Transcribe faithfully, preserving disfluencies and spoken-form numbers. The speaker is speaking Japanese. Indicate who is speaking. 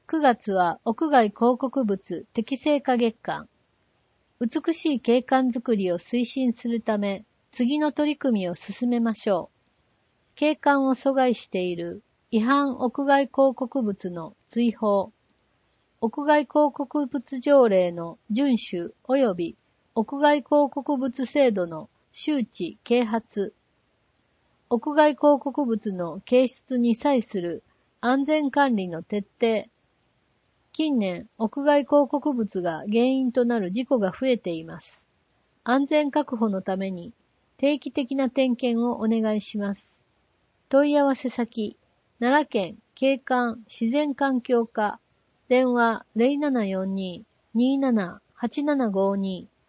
Speaker 1: くがつは屋外広告物適正化月間。美しい景観づくりを推進するため、次の取り組みを進めましょう。景観を阻害している違反屋外広告物の追放。屋外広告物条例の遵守及び屋外広告物制度の周知啓発。屋外広告物の掲出に際する安全管理の徹底。近年、屋外広告物が原因となる事故が増えています。安全確保のために定期的な点検をお願いします。問い合わせ先、奈良県景観自然環境課、電話 ゼロななよんに にーなな はちななごに